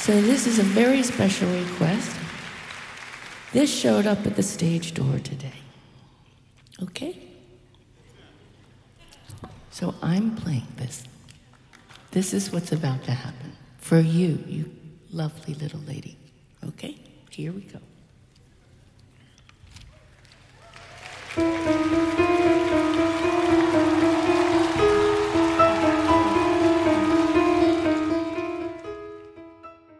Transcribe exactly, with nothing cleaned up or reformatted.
So this is a very special request. This showed up at the stage door today. Okay? So I'm playing this. This is what's about to happen. For you, you lovely little lady. Okay? Here we go.